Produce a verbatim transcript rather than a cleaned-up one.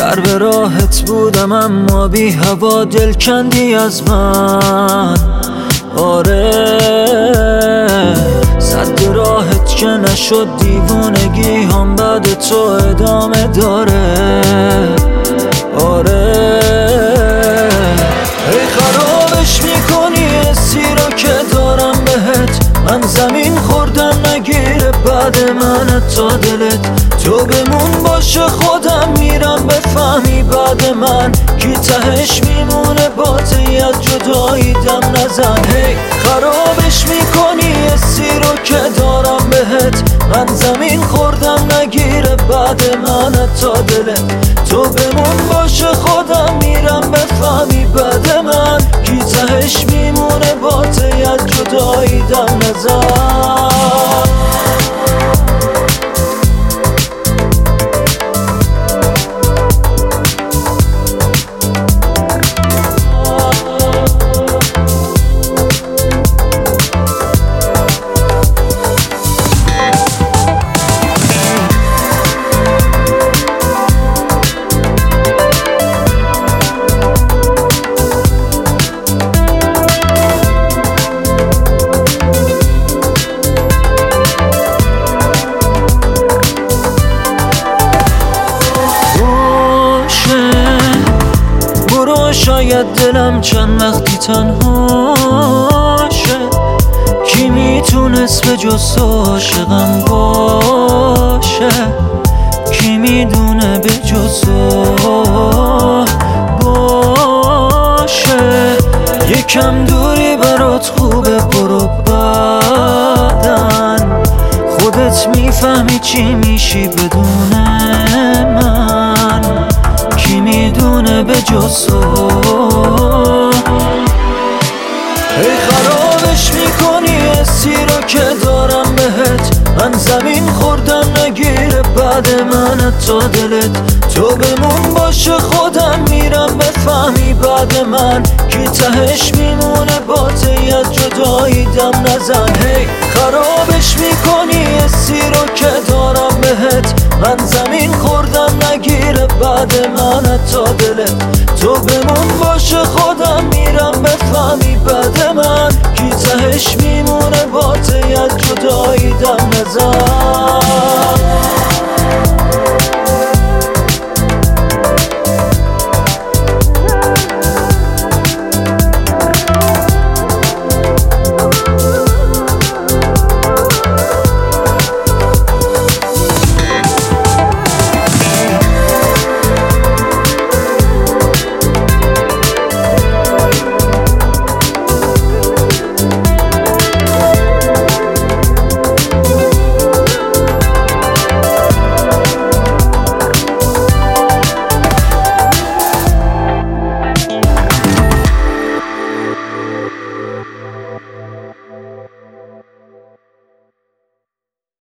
سر به راحت بودم اما بی هوا دل کندی از من. آره صد راحت که نشد دیوونگی هم بعد تو ادامه داره. آره ای خرابش میکنی حسی رو که دارم بهت، من زمین خوردم نگیره بعد من تا دلت. تو بمون باشه خودم میرم بفهمی بعد من کی تهش میمونه باتی از جدایی دم نزن. هی خرابش میکنی حسی رو که دارم بهت، من زمین خوردم نگیره بعد من تا دلت. تو بمون باشه خودم میرم بفهمی بعد من کی تهش میمونه باتی از جدایی دم نزن. شاید دلم چند وقتی تنهاشه، کی میتونست به جز تو عاشقم باشه، کی میدونه به جز تو باشه. یکم دوری برات خوبه برو بعدن، خودت میفهمی چی میشی بدون من، کی میدونه به جز تو. ای خرابش میکنی حسی رو که دارم بهت، من زمین خوردم نگیره بعد من تا دلت. تو بمون باشه خودم میرم بفهمی بعد من کی تهش میمونه باتی از جدایی دم نزن. هی خرابش میکنی حسی رو که دارم بهت، من زمین خوردم نگیره بعد من تا دلت. تو بمون باشه خودم میرم بفهمی بعد من کی تهش میمونه باتی از جدایی دم نزن.